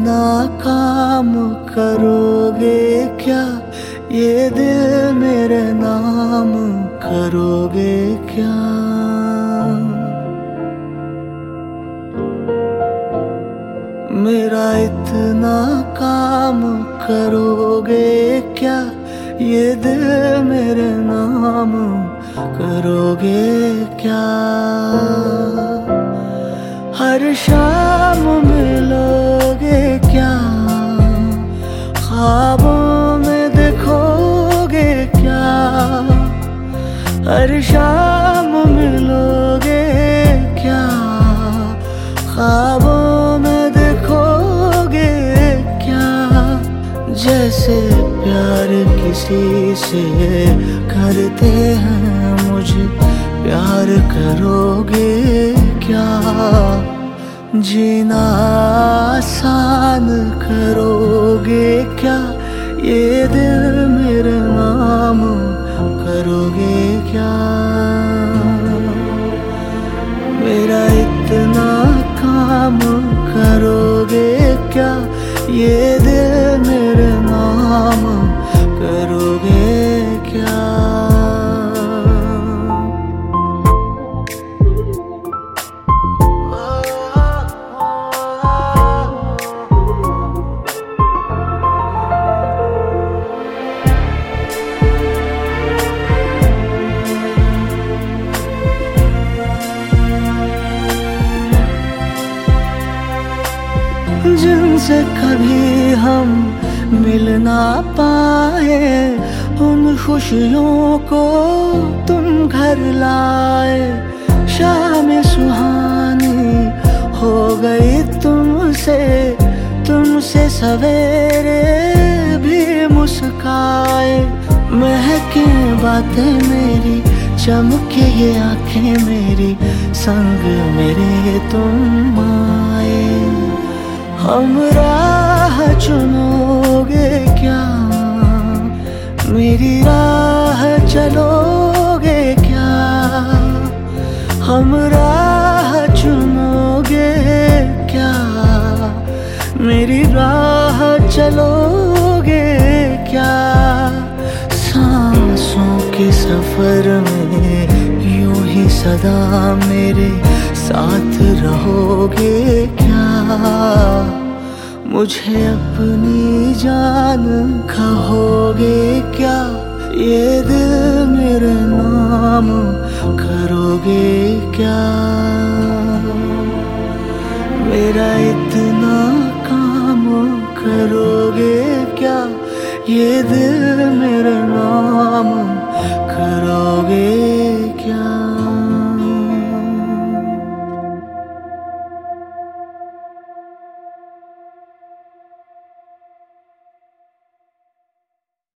इतना काम करोगे क्या, ये दिल मेरे नाम करोगे क्या? मेरा इतना काम करोगे क्या, ये दिल मेरे नाम करोगे क्या? हर शाम मिलोगे क्या, ख्वाबों में देखोगे क्या? हर शाम मिलोगे क्या, ख्वाबों में देखोगे क्या? जैसे प्यार किसी से करते हैं मुझे प्यार करोगे क्या? जीना आसान करोगे क्या, ये दिल मेरे नाम करोगे क्या? मेरा इतना काम करोगे क्या, ये दिल मेरे नाम करोगे क्या? जिनसे कभी हम मिल ना पाए, उन खुशियों को तुम घर लाए। शाम सुहानी हो गई तुमसे सवेरे भी मुस्काए। महके बातें मेरी, चमके ये आंखें मेरी, संग मेरे तुम आए। हम राह चुनोगे क्या, मेरी राह चलोगे क्या? हम राह चुनोगे क्या, मेरी राह चलोगे क्या? सांसों के सफर में यूं ही सदा मेरे साथ रहोगे क्या? मुझे अपनी जान कहोगे क्या, ये दिल मेरे नाम करोगे क्या? मेरा इतना काम करोगे क्या, ये दिल मेरे नाम